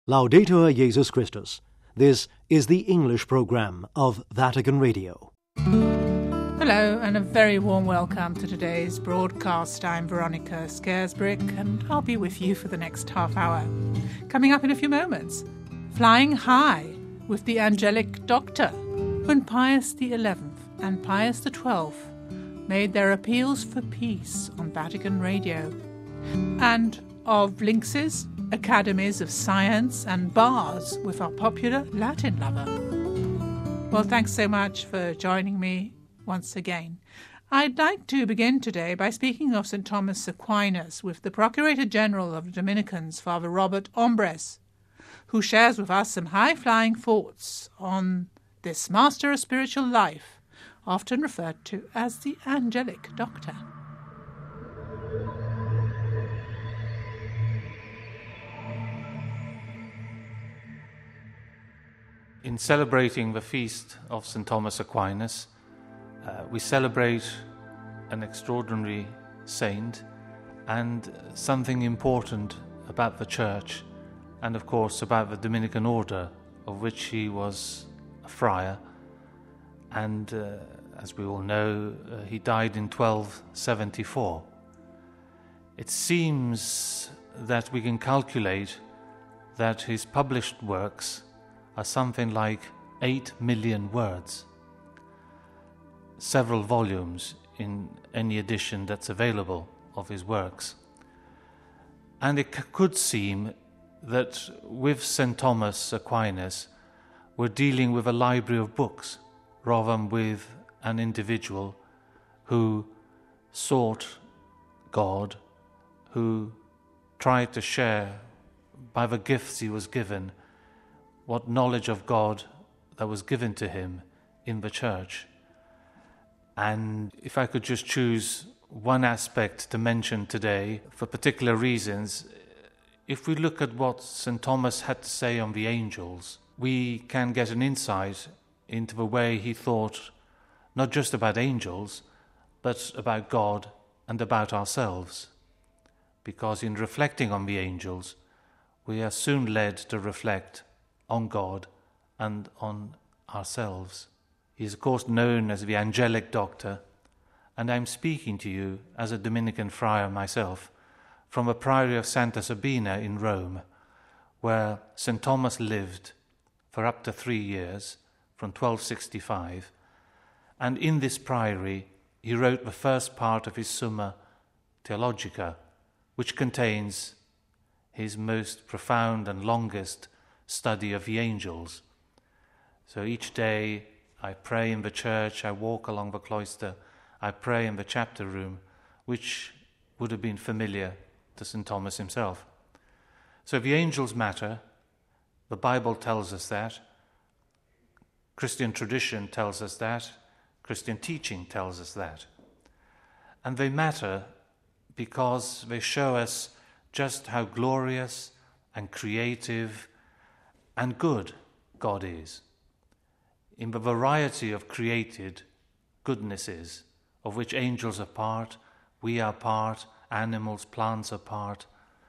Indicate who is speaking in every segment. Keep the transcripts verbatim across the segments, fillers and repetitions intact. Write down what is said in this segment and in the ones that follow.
Speaker 1: Laudetur Jesus Christus. This is the English program of Vatican Radio.
Speaker 2: Hello and a very warm welcome to today's broadcast. I'm Veronica Scaresbrick and I'll be with you for the next half hour. Coming up in a few moments, Flying High with the Angelic Doctor, when Pius the eleventh and Pius the twelfth made their appeals for peace on Vatican Radio, and of Lynx's Academies of Science and Bars with our popular Latin lover. Well, thanks so much for joining me once again. I'd like to begin today by speaking of Saint Thomas Aquinas with the Procurator General of the Dominicans, Father Robert Ombres, who shares with us some high-flying thoughts on this master of spiritual life, often referred to as the Angelic Doctor.
Speaker 3: In celebrating the feast of Saint Thomas Aquinas, uh, we celebrate an extraordinary saint and something important about the Church, and of course about the Dominican order, of which he was a friar. And uh, as we all know, uh, he died in twelve seventy-four. It seems that we can calculate that his published works are something like eight million words, several volumes in any edition that's available of his works. And it c- could seem that with Saint Thomas Aquinas we're dealing with a library of books rather than with an individual who sought God, who tried to share by the gifts he was given what knowledge of God that was given to him in the Church. And if I could just choose one aspect to mention today for particular reasons, if we look at what Saint Thomas had to say on the angels, we can get an insight into the way he thought not just about angels, but about God and about ourselves. Because in reflecting on the angels, we are soon led to reflect on God and on ourselves. He is of course known as the Angelic Doctor, and I'm speaking to you as a Dominican friar myself from the Priory of Santa Sabina in Rome, where Saint Thomas lived for up to three years, from twelve sixty-five, and in this priory he wrote the first part of his Summa Theologica, which contains his most profound and longest study of the angels. So each day I pray in the church, I walk along the cloister, I pray in the chapter room, which would have been familiar to Saint Thomas himself. So the angels matter. The Bible tells us that. Christian tradition tells us that. Christian teaching tells us that. And they matter because they show us just how glorious and creative and good God is. In the variety of created goodnesses, of which angels are part, we are part, animals, plants are part,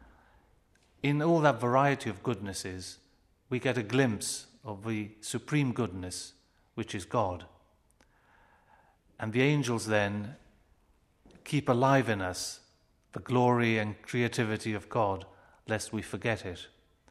Speaker 3: in all that variety of goodnesses, we get a glimpse of the supreme goodness, which is God. And the angels then keep alive in us the glory and creativity of God, lest we forget it.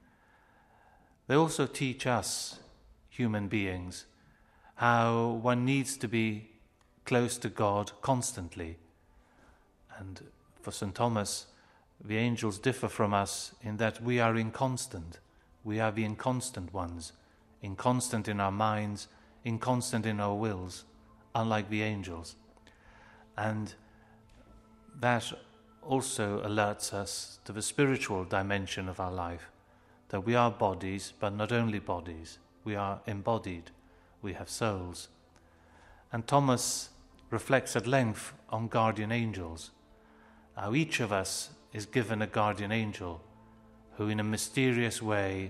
Speaker 3: They also teach us, human beings, how one needs to be close to God constantly. And for Saint Thomas, the angels differ from us in that we are inconstant. We are the inconstant ones, inconstant in our minds, inconstant in our wills, unlike the angels. And that also alerts us to the spiritual dimension of our life, that we are bodies, but not only bodies. We are embodied. We have souls. And Thomas reflects at length on guardian angels, how each of us is given a guardian angel who in a mysterious way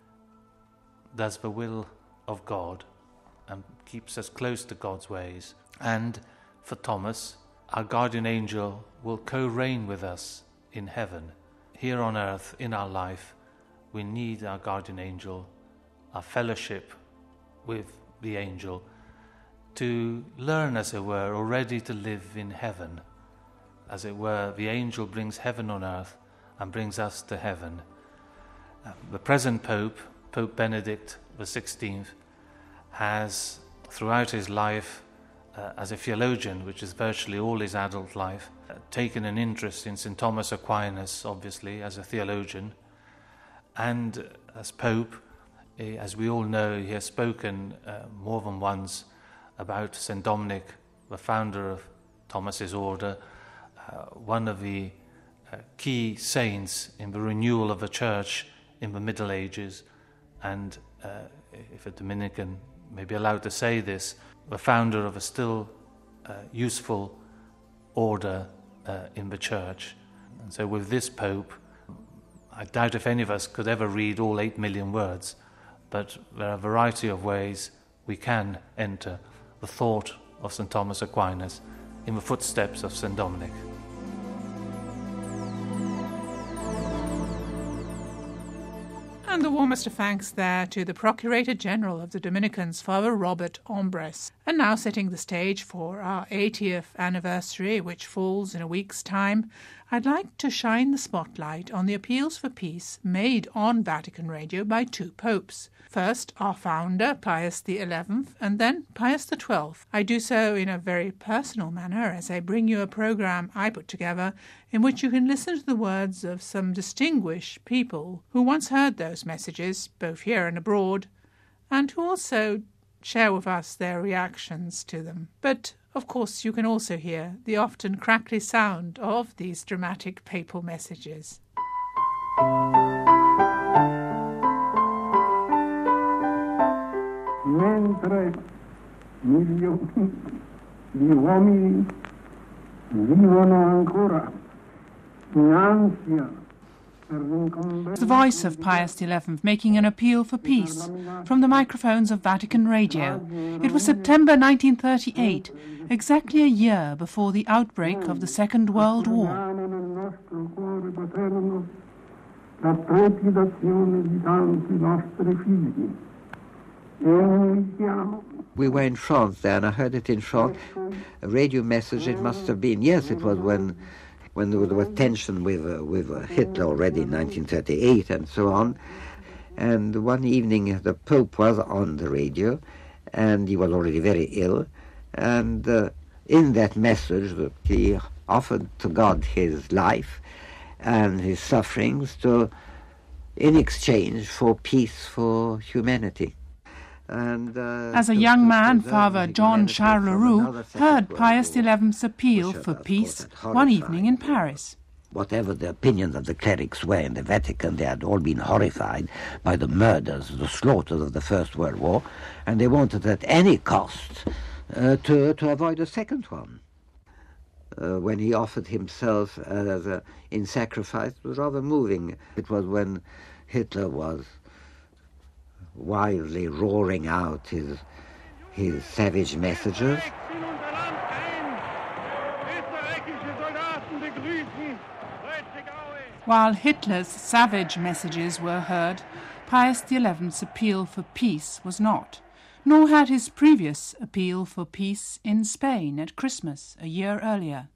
Speaker 3: does the will of God and keeps us close to God's ways. And for Thomas, our guardian angel will co-reign with us in heaven, here on earth, in our life, we need our guardian angel, our fellowship with the angel, to learn, as it were, already to live in heaven. As it were, the angel brings heaven on earth and brings us to heaven. Uh, the present Pope, Pope Benedict the sixteenth, has, throughout his life uh, as a theologian, which is virtually all his adult life, uh, taken an interest in Saint Thomas Aquinas, obviously, as a theologian. And uh, as Pope, eh, as we all know, he has spoken uh, more than once about Saint Dominic, the founder of Thomas's order, uh, one of the uh, key saints in the renewal of the Church in the Middle Ages, and uh, if a Dominican may be allowed to say this, the founder of a still uh, useful order uh, in the Church. And so with this Pope, I doubt if any of us could ever read all eight million words, but there are a variety of ways we can enter the thought of Saint Thomas Aquinas in the footsteps of Saint Dominic.
Speaker 2: And the warmest of thanks there to the Procurator General of the Dominicans, Father Robert Ombres. And now setting the stage for our eightieth anniversary, which falls in a week's time, I'd like to shine the spotlight on the appeals for peace made on Vatican Radio by two popes. First, our founder, Pius the eleventh, and then Pius the twelfth. I do so in a very personal manner as I bring you a programme I put together in which you can listen to the words of some distinguished people who once heard those messages, both here and abroad, and who also share with us their reactions to them. But, of course, you can also hear the often crackly sound of these dramatic papal messages.
Speaker 4: Mentre milioni di uomini vivono ancora in ansia.
Speaker 2: The voice of Pius the eleventh making an appeal for peace from the microphones of Vatican Radio. It was September nineteen thirty-eight, exactly a year before the outbreak of the Second World War.
Speaker 5: We were in France there, and I heard it in France. A radio message, it must have been, yes, it was when when there was tension with uh, with uh, Hitler already in nineteen thirty-eight and so on. And one evening the Pope was on the radio, and he was already very ill. And uh, in that message, he offered to God his life and his sufferings to, in exchange for peace for humanity. And, uh,
Speaker 2: As a young man, Father John Charles Leroux heard Pius the eleventh's appeal for peace one evening in Paris.
Speaker 5: Whatever the opinions of the clerics were in the Vatican, they had all been horrified by the murders, the slaughters of the First World War, and they wanted at any cost uh, to, to avoid a second one. Uh, when he offered himself as a, in sacrifice, it was rather moving. It was when Hitler was wildly roaring out his his savage messages.
Speaker 2: While Hitler's savage messages were heard, Pius the eleventh's appeal for peace was not, nor had his previous appeal for peace in Spain at Christmas a year earlier.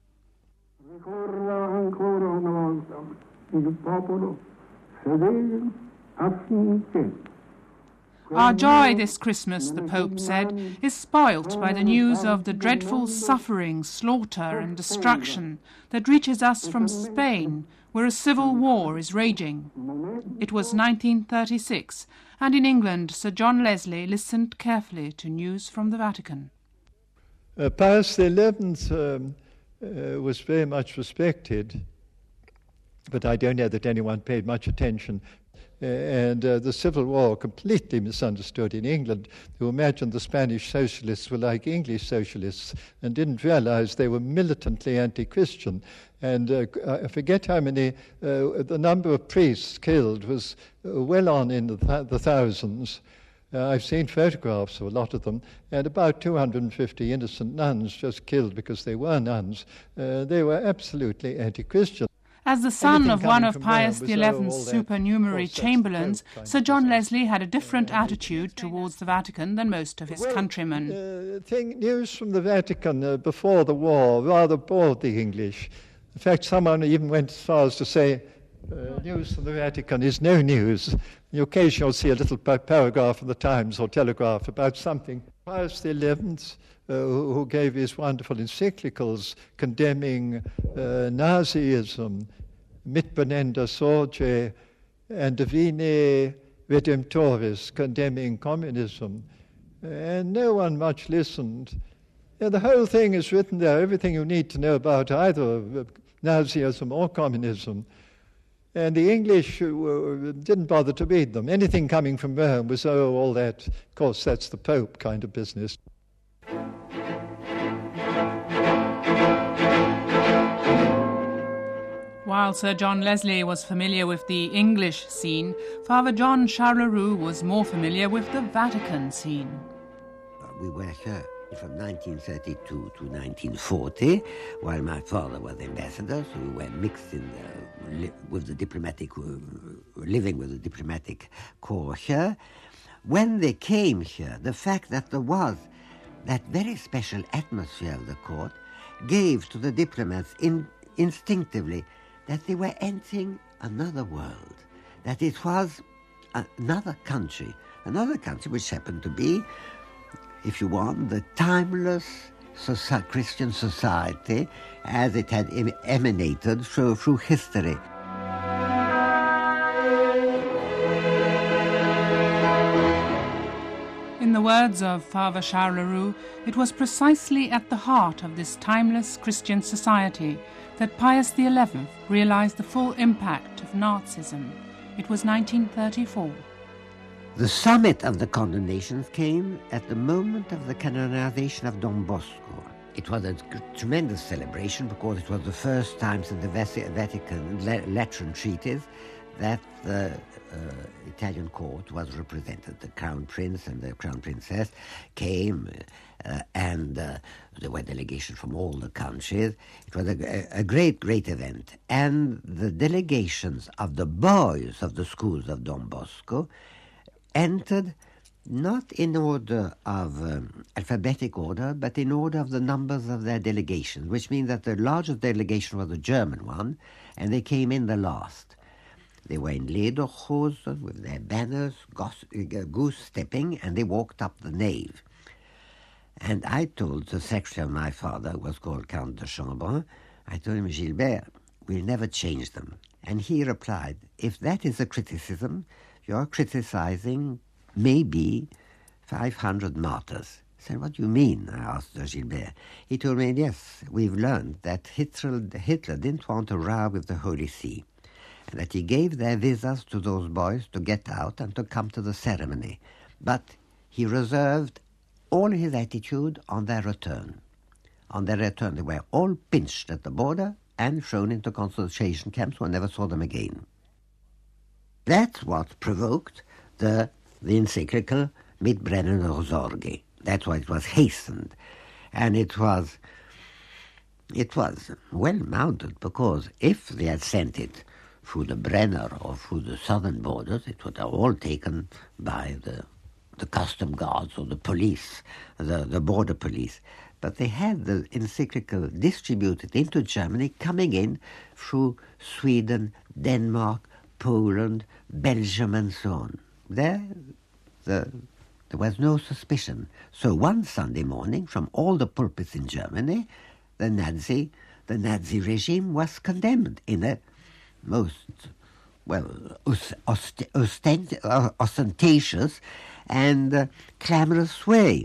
Speaker 2: Our joy this Christmas, the Pope said, is spoilt by the news of the dreadful suffering, slaughter and destruction that reaches us from Spain, where a civil war is raging. It was nineteen thirty-six, and in England Sir John Leslie listened carefully to news from the Vatican.
Speaker 6: Uh, Pius the eleventh um, uh, was very much respected, but I don't know that anyone paid much attention. Uh, and uh, the Civil War completely misunderstood in England, who imagined the Spanish socialists were like English socialists and didn't realize they were militantly anti-Christian. And uh, I forget how many, uh, the number of priests killed was uh, well on in the, th- the thousands. Uh, I've seen photographs of a lot of them, and about two hundred fifty innocent nuns just killed because they were nuns. Uh, they were absolutely anti-Christian.
Speaker 2: As the son
Speaker 6: Anything
Speaker 2: of one
Speaker 6: coming
Speaker 2: of
Speaker 6: from
Speaker 2: Pius
Speaker 6: Rome
Speaker 2: the
Speaker 6: was, oh, all
Speaker 2: eleventh's
Speaker 6: that
Speaker 2: supernumerary
Speaker 6: false, that's the
Speaker 2: chamberlains,
Speaker 6: Pope kind
Speaker 2: Sir
Speaker 6: of
Speaker 2: John
Speaker 6: business.
Speaker 2: Leslie had a different attitude towards the Vatican than most of his
Speaker 6: Well,
Speaker 2: countrymen.
Speaker 6: Uh, thing, news from the Vatican uh, before the war rather bored the English. In fact, someone even went as far as to say, uh, news from the Vatican is no news. You occasionally you'll see a little pa- paragraph in the Times or Telegraph about something. Pius the eleventh, uh, who, who gave his wonderful encyclicals condemning uh, Nazism, Mit Bonenda Sorge, and Divine Redemptoris, condemning communism. And no one much listened. Yeah, the whole thing is written there, everything you need to know about either Nazism or communism. And the English uh, didn't bother to read them. Anything coming from Rome was, oh, all that, of course, that's the Pope kind of business.
Speaker 2: While Sir John Leslie was familiar with the English scene, Father John Charleroux was more familiar with the Vatican scene.
Speaker 7: We were here from nineteen thirty-two to nineteen forty, while my father was ambassador, so we were mixed in the, li- with the diplomatic, uh, living with the diplomatic corps here. When they came here, the fact that there was that very special atmosphere of the court gave to the diplomats in, instinctively that they were entering another world, that it was another country, another country which happened to be, if you want, the timeless soci- Christian society as it had em- emanated through, through history.
Speaker 2: In the words of Father Charleroux, it was precisely at the heart of this timeless Christian society that Pius the eleventh realized the full impact of Nazism. It was nineteen thirty-four.
Speaker 7: The summit of the condemnations came at the moment of the canonization of Don Bosco. It was a tremendous celebration because it was the first time since the Vatican Lateran treaties that the uh, Italian court was represented. The Crown Prince and the Crown Princess came uh, and uh, there were delegations from all the countries. It was a, a great, great event. And the delegations of the boys of the schools of Don Bosco entered not in order of um, alphabetic order, but in order of the numbers of their delegations, which means that the largest delegation was the German one, and they came in the last. They were in lederhosen with their banners, goose, uh, goose-stepping, and they walked up the nave. And I told the secretary of my father, who was called Count de Chambon, I told him, Gilbert, we'll never change them. And he replied, if that is a criticism, you're criticizing maybe five hundred martyrs. I said, what do you mean? I asked Gilbert. He told me, yes, we've learned that Hitler, Hitler didn't want to row with the Holy See, and that he gave their visas to those boys to get out and to come to the ceremony. But he reserved all his attitude on their return. On their return, they were all pinched at the border and thrown into concentration camps. One never saw them again. That's what provoked the, the encyclical Mit brennender Sorge. That's why it was hastened. And it was, it was well mounted, because if they had sent it through the Brenner or through the southern borders, it would have all taken by the, the custom guards or the police, the, the border police. But they had the encyclical distributed into Germany, coming in through Sweden, Denmark, Poland, Belgium, and so on. There, the, there was no suspicion. So one Sunday morning, from all the pulpits in Germany, the Nazi, the Nazi regime was condemned in a most, well, ost- ostent- ostentatious and uh, clamorous way.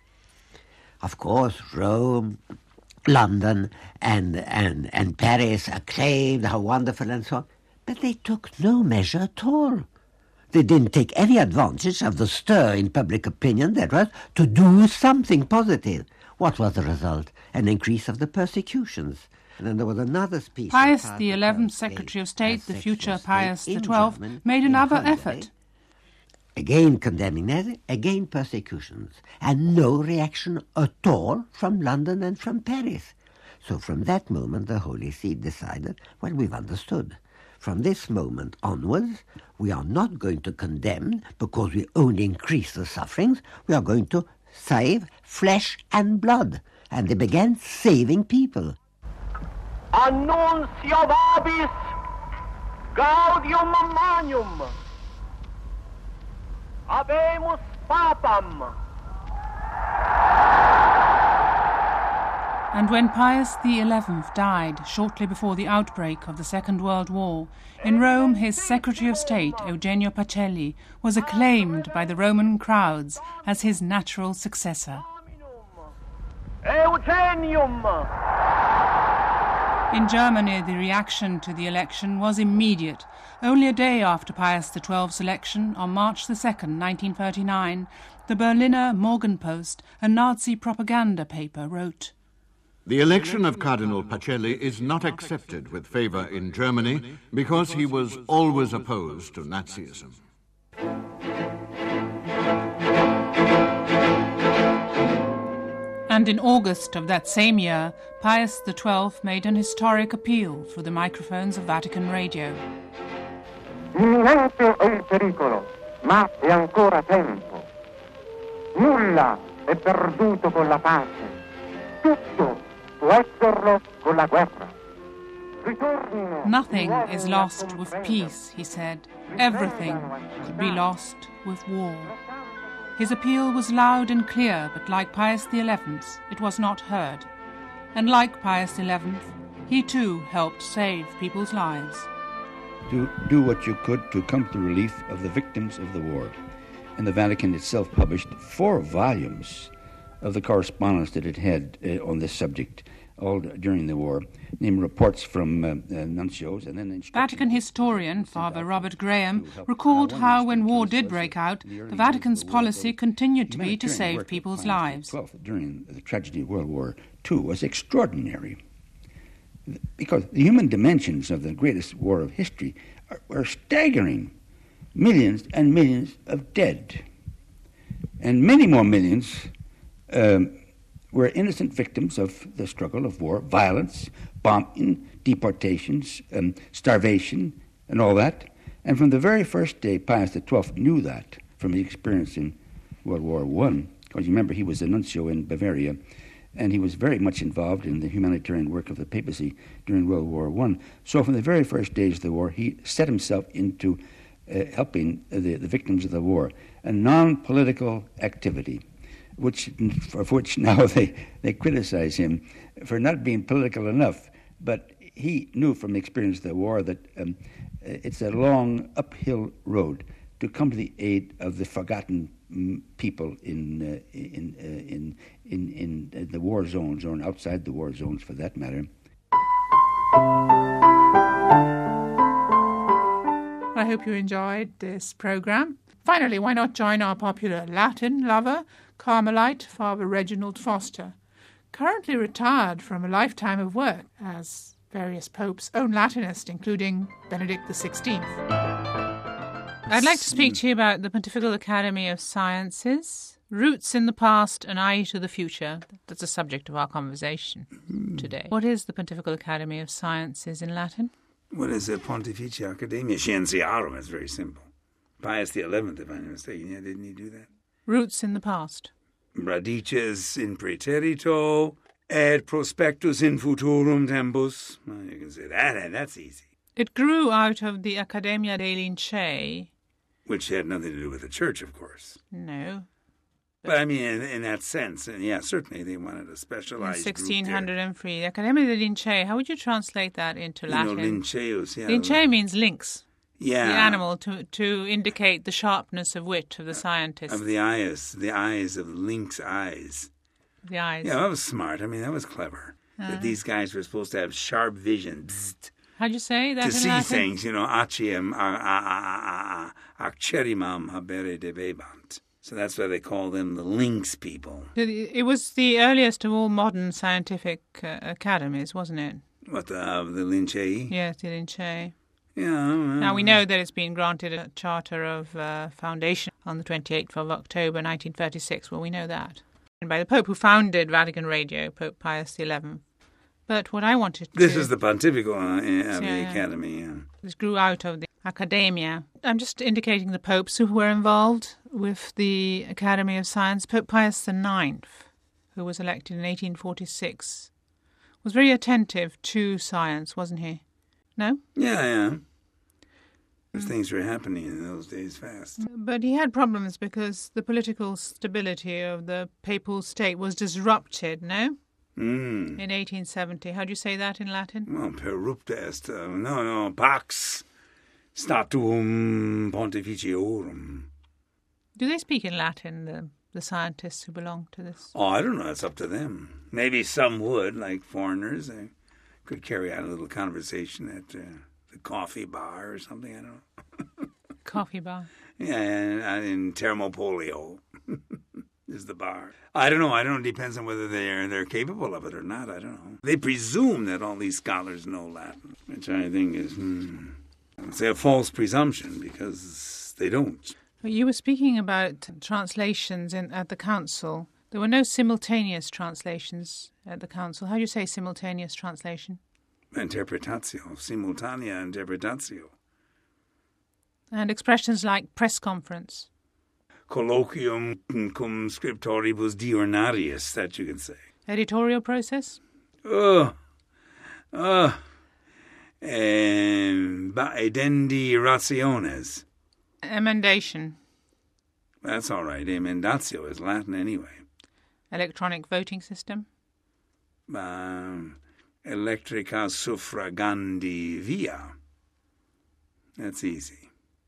Speaker 7: Of course, Rome, London, and, and, and Paris acclaimed how wonderful and so on. But they took no measure at all. They didn't take any advantage of the stir in public opinion that was to do something positive. What was the result? An increase of the persecutions. And then there was another speech.
Speaker 2: Pius the eleventh, Secretary of State, the future Pius the twelfth, made another effort.
Speaker 7: Again condemning Nazi, again persecutions, and no reaction at all from London and from Paris. So from that moment, the Holy See decided, well, we've understood. From this moment onwards, we are not going to condemn because we only increase the sufferings. We are going to save flesh and blood. And they began saving people.
Speaker 8: Annuncio vobis gaudium magnum. Habemus papam.
Speaker 2: And when Pius the Eleventh died shortly before the outbreak of the Second World War, in Rome his Secretary of State, Eugenio Pacelli, was acclaimed by the Roman crowds as his natural successor.
Speaker 8: Eugenium!
Speaker 2: In Germany, the reaction to the election was immediate. Only a day after Pius the Twelfth's election, on March the second, nineteen thirty-nine, the Berliner Morgenpost, a Nazi propaganda paper, wrote,
Speaker 9: "The election of Cardinal Pacelli is not accepted with favour in Germany because he was always opposed to Nazism."
Speaker 2: And in August of that same year, Pius the Twelfth made an historic appeal through the microphones of Vatican Radio.
Speaker 4: Imminente è il pericolo, ma è ancora tempo. Nulla è perduto con la pace. Tutto può esserlo con la guerra.
Speaker 2: Nothing is lost with peace, he said. Everything could be lost with war. His appeal was loud and clear, but like Pius the Eleventh, it was not heard. And like Pius the Eleventh, he too helped save people's lives.
Speaker 10: To do what you could to come to the relief of the victims of the war. And the Vatican itself published four volumes of the correspondence that it had uh, on this subject all during the war, named reports from uh, uh, nuncios and then...
Speaker 2: Vatican historian Father Robert Graham recalled how when war did break out, the Vatican's policy continued to be to save people's lives.
Speaker 10: During the tragedy of World War Two was extraordinary, because the human dimensions of the greatest war of history are, are staggering. Millions and millions of dead, and many more millions um, were innocent victims of the struggle of war, violence, bombing, deportations, um, starvation, and all that. And from the very first day, Pius the Twelfth knew that from his experience in World War One, because you remember he was a nuncio in Bavaria, and he was very much involved in the humanitarian work of the papacy during World War One. So from the very first days of the war, he set himself into uh, helping the, the victims of the war, a non-political activity, which for which now they, they criticize him for not being political enough. But he knew from the experience of the war that um, it's a long uphill road to come to the aid of the forgotten mm, people in uh, in, uh, in in in in the war zones, or outside the war zones, for that matter.
Speaker 2: I hope you enjoyed this program. Finally, why not join our popular Latin lover, Carmelite Father Reginald Foster, currently retired from a lifetime of work as various popes' own Latinist, including Benedict the Sixteenth. I'd like to speak to you about the Pontifical Academy of Sciences, roots in the past and eye to the future. That's the subject of our conversation today. What is the Pontifical Academy of Sciences in Latin?
Speaker 11: What is it? Pontificia Academia Scientiarum. It's very simple. Pius the Eleventh, if I'm not mistaken, yeah, didn't he do that?
Speaker 2: Roots in the past.
Speaker 11: Radices in praeterito et prospectus in futurum tempus. Well, you can say that, and that's easy.
Speaker 2: It grew out of the Accademia dei Lincei.
Speaker 11: Which had nothing to do with the church, of course.
Speaker 2: No.
Speaker 11: But, but I mean, in, in that sense, and yeah, certainly they wanted a specialized
Speaker 2: in sixteen oh three, the Accademia dei Lincei, how would you translate that into Latin?
Speaker 11: You know, Linceus, yeah.
Speaker 2: Lincei means lynx.
Speaker 11: Yeah.
Speaker 2: The animal, to to indicate the sharpness of wit of the scientist.
Speaker 11: Of the eyes, the eyes of lynx eyes.
Speaker 2: The eyes.
Speaker 11: Yeah, that was smart. I mean, that was clever. Uh-huh. That these guys were supposed to have sharp vision. Psst.
Speaker 2: How'd you say that?
Speaker 11: To
Speaker 2: in
Speaker 11: see
Speaker 2: Latin?
Speaker 11: things, you know, aciem, accerimam habere debebant. So that's why they call them the lynx people.
Speaker 2: It was the earliest of all modern scientific uh, academies, wasn't it?
Speaker 11: What, the, uh, the Lincei?
Speaker 2: Yes, the Lincei.
Speaker 11: Yeah. Well,
Speaker 2: now, we know that it's been granted a charter of uh, foundation on the twenty-eighth of October nineteen thirty-six. Well, we know that. And by the Pope who founded Vatican Radio, Pope Pius the Eleventh. But what I wanted to...
Speaker 11: This is the Pontifical uh, yeah,
Speaker 2: yeah,
Speaker 11: Academy, yeah.
Speaker 2: This grew out of the Academia. I'm just indicating the popes who were involved with the Academy of Science. Pope Pius the Ninth, who was elected in eighteen forty-six, was very attentive to science, wasn't he? No?
Speaker 11: Yeah, yeah. Things were happening in those days fast.
Speaker 2: But he had problems because the political stability of the papal state was disrupted, no?
Speaker 11: Mm.
Speaker 2: In eighteen seventy. How do you say that in Latin?
Speaker 11: Well, per rupta est, uh, no, no, pax statuum pontificiorum.
Speaker 2: Do they speak in Latin, the, the scientists who belong to this?
Speaker 11: Oh, I don't know. It's up to them. Maybe some would, like foreigners. They could carry on a little conversation at uh, the coffee bar or something. I don't know.
Speaker 2: Coffee bar?
Speaker 11: Yeah, in, in Termopolio is the bar. I don't know. I don't know. It depends on whether they're they're capable of it or not. I don't know. They presume that all these scholars know Latin, which I think is hmm, it's a false presumption because they don't.
Speaker 2: Well, you were speaking about translations in, at the council. There were no simultaneous translations at the council. How do you say simultaneous translation?
Speaker 11: Interpretatio, simultanea interpretatio.
Speaker 2: And expressions like press conference.
Speaker 11: Colloquium cum scriptoribus diurnarius, that you can say.
Speaker 2: Editorial process?
Speaker 11: Oh, oh. Um, Edendi rationes.
Speaker 2: Emendation.
Speaker 11: That's all right. Emendatio is Latin anyway.
Speaker 2: Electronic voting system?
Speaker 11: Um, electrica suffragandi via. That's easy.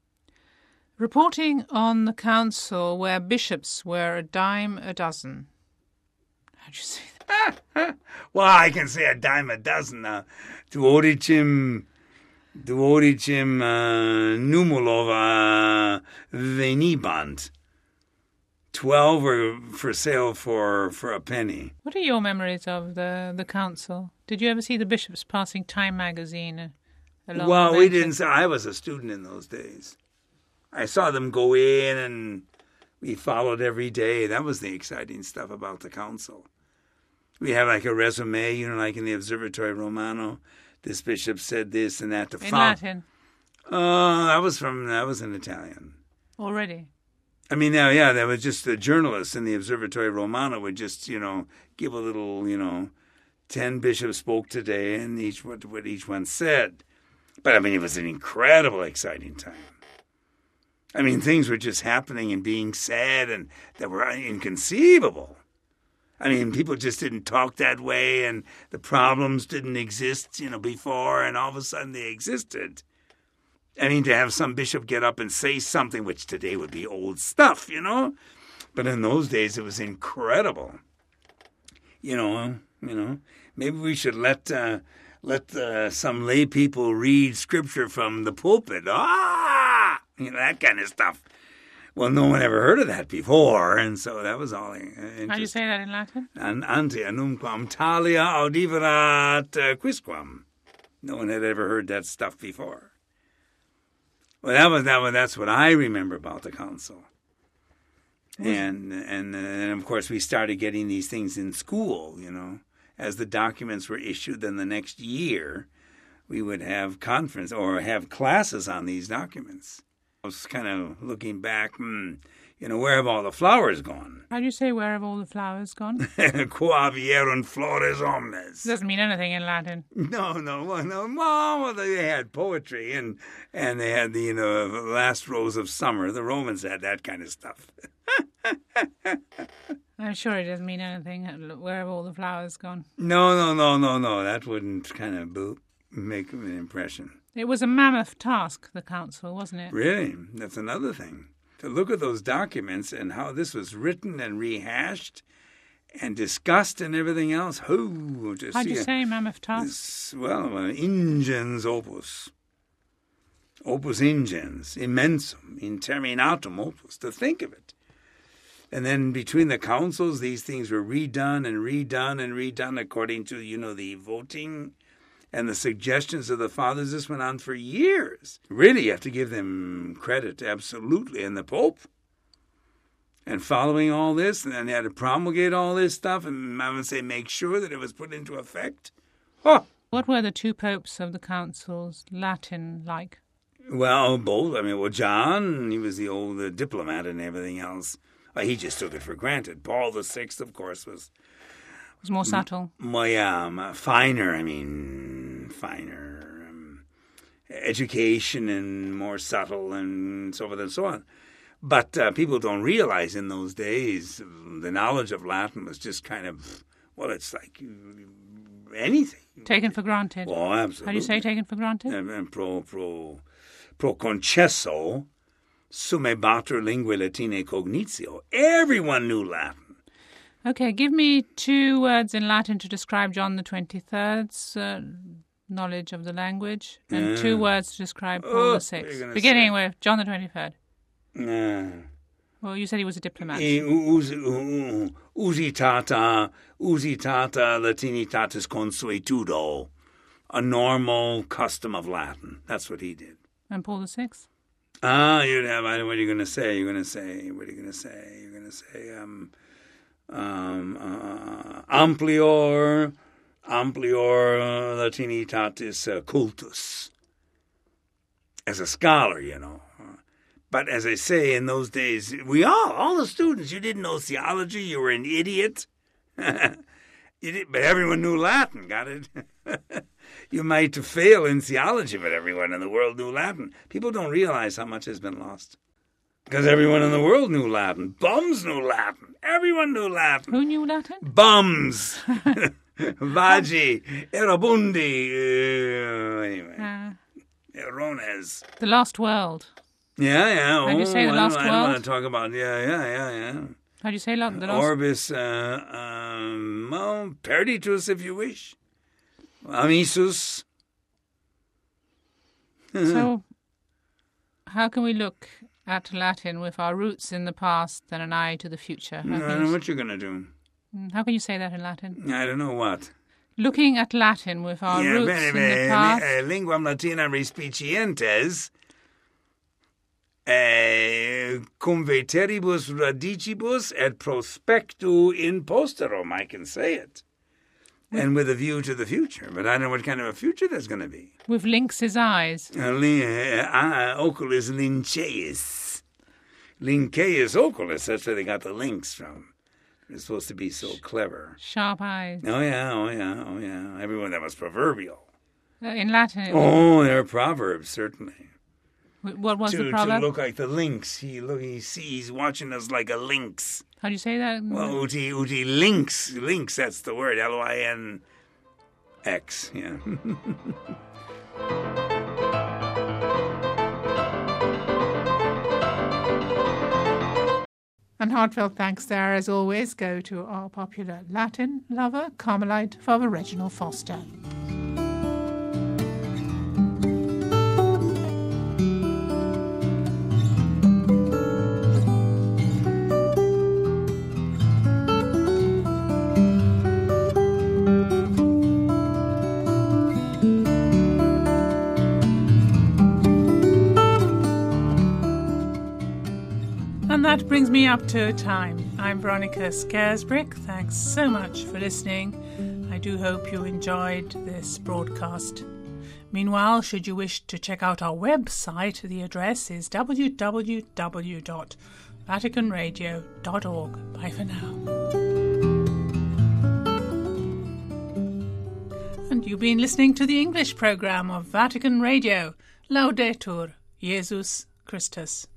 Speaker 2: Reporting on the council where bishops were a dime a dozen. How'd you say
Speaker 11: that? Well, I can say a dime a dozen now. Duodicim, duodicim uh, numulova venibant. Twelve were for sale for, for a penny.
Speaker 2: What are your memories of the, the council? Did you ever see the bishops passing Time magazine along?
Speaker 11: Well, we didn't. I was a student in those days. I saw them go in and we followed every day. That was the exciting stuff about the council. We have like a resume, you know, like in the Observatory Romano. This bishop said this and that. To
Speaker 2: in Latin?
Speaker 11: Oh, uh, that was from, that was in Italian.
Speaker 2: Already?
Speaker 11: I mean, yeah, yeah, that was just the journalists in the Observatory Romano would just, you know, give a little, you know, ten bishops spoke today and each what, what each one said. But I mean, it was an incredible, exciting time. I mean, things were just happening and being said and that were inconceivable. I mean, people just didn't talk that way and the problems didn't exist, you know, before and all of a sudden they existed. I mean, to have some bishop get up and say something, which today would be old stuff, you know? But in those days, it was incredible. You know, you know, maybe we should let uh, let uh, some lay people read scripture from the pulpit. Ah! You know, that kind of stuff. Well, no one ever heard of that before, and so that was all interesting.
Speaker 2: How do you say that in Latin?
Speaker 11: An ante annumquam talia audiverat uh, quisquam. No one had ever heard that stuff before. Well, that was that was that's what I remember about the council. And and and of course we started getting these things in school, you know, as the documents were issued. Then the next year, we would have conference or have classes on these documents. I was kind of looking back, hmm, you know, where have all the flowers gone?
Speaker 2: How do you say where have all the flowers gone?
Speaker 11: Qua vierunt flores omnes.
Speaker 2: Doesn't mean anything in Latin.
Speaker 11: No, no, well, no. Well, they had poetry and and they had the, you know, last rose of summer. The Romans had that kind of stuff.
Speaker 2: I'm sure it doesn't mean anything. Where have all the flowers gone?
Speaker 11: No, no, no, no, no. That wouldn't kind of boop, make an impression.
Speaker 2: It was a mammoth task, the council, wasn't it?
Speaker 11: Really? That's another thing. To look at those documents and how this was written and rehashed and discussed and everything else. Oh, to
Speaker 2: How'd
Speaker 11: see
Speaker 2: you
Speaker 11: a,
Speaker 2: say mammoth task?
Speaker 11: This, well, uh, ingens opus. Opus ingens, immensum, interminatum opus. To think of it. And then between the councils, these things were redone and redone and redone according to, you know, the voting and the suggestions of the fathers. This went on for years. Really, you have to give them credit, absolutely. And the Pope. And following all this, and then they had to promulgate all this stuff, and I would say make sure that it was put into effect.
Speaker 2: What were the two popes of the councils Latin like?
Speaker 11: Well, both. I mean, well, John, he was the old uh, diplomat and everything else. Well, he just took it for granted. Paul the Sixth, of course, was...
Speaker 2: Was more subtle.
Speaker 11: More, yeah, finer, I mean, finer. Um, education and more subtle and so forth and so on. But uh, people don't realize in those days the knowledge of Latin was just kind of, well, it's like anything.
Speaker 2: Taken for granted.
Speaker 11: Oh, absolutely.
Speaker 2: How do you say taken for granted?
Speaker 11: Um, pro, pro, pro concesso summe bater lingue latine cognitio. Everyone knew Latin.
Speaker 2: Okay, give me two words in Latin to describe John the twenty-third's uh, knowledge of the language, and
Speaker 11: Uh,
Speaker 2: two words to describe Paul
Speaker 11: oh,
Speaker 2: the Sixth.
Speaker 11: what are you gonna
Speaker 2: Beginning
Speaker 11: say?
Speaker 2: with John the twenty-third.
Speaker 11: Uh,
Speaker 2: Well, you said he was a diplomat.
Speaker 11: e us- u- usitata, usitata latinitatis consuetudo, a normal custom of Latin. That's what he did.
Speaker 2: And Paul the Sixth?
Speaker 11: Ah, you'd have, I what are you going to say? You're going to say, what are you going to say? You're going to say, um, um, uh, amplior, amplior latinitatis uh, cultus. As a scholar, you know. But as I say, in those days, we all, all the students, you didn't know theology, you were an idiot. You did, but everyone knew Latin, got it? You might fail in theology, but everyone in the world knew Latin. People don't realize how much has been lost. Because everyone in the world knew Latin. Bums knew Latin. Everyone knew Latin.
Speaker 2: Who knew Latin?
Speaker 11: Bums. Vagi. Erabundi. Uh, anyway.
Speaker 2: Uh,
Speaker 11: Erones.
Speaker 2: the Lost World.
Speaker 11: Yeah, yeah.
Speaker 2: How do you say
Speaker 11: oh,
Speaker 2: the
Speaker 11: I
Speaker 2: Lost
Speaker 11: don't, I
Speaker 2: World?
Speaker 11: don't want to talk about, yeah, yeah, yeah, yeah.
Speaker 2: How do you say lo- the Lost
Speaker 11: Orbis, uh, um, well, perditus, if you wish. Amisus.
Speaker 2: So, how can we look at Latin with our roots in the past and an eye to the future? How
Speaker 11: I
Speaker 2: can
Speaker 11: don't
Speaker 2: you
Speaker 11: know
Speaker 2: s-
Speaker 11: what you're going to do.
Speaker 2: How can you say that in Latin?
Speaker 11: I don't know what.
Speaker 2: Looking at Latin with our
Speaker 11: yeah,
Speaker 2: roots
Speaker 11: bene,
Speaker 2: in the
Speaker 11: bene,
Speaker 2: past.
Speaker 11: uh, linguam latinam respicientes, uh, cum veteribus radicibus et prospectu in posterum, I can say it. And with a view to the future. But I don't know what kind of a future there's going to be.
Speaker 2: With Lynx's eyes.
Speaker 11: Uh, li- uh, uh, oculus linceus. Linceus oculus, that's where they got the lynx from. They're supposed to be so clever.
Speaker 2: Sharp eyes.
Speaker 11: Oh, yeah, oh, yeah, oh, yeah. Everyone that was proverbial.
Speaker 2: Uh, in Latin. it-
Speaker 11: Oh, they're proverbs, certainly.
Speaker 2: Wh- What was
Speaker 11: to,
Speaker 2: the proverb?
Speaker 11: to look like the lynx. He look, he sees, watching us like a lynx.
Speaker 2: How do you say that?
Speaker 11: Well, uti, uti lynx. Lynx, that's the word. L Y N X, yeah.
Speaker 2: And heartfelt thanks there, as always, go to our popular Latin lover, Carmelite Father Reginald Foster. And that brings me up to time. I'm Veronica Scaresbrick. Thanks so much for listening. I do hope you enjoyed this broadcast. Meanwhile, should you wish to check out our website, the address is w w w dot vatican radio dot org. Bye for now. And you've been listening to the English programme of Vatican Radio. Laudetur Jesus Christus.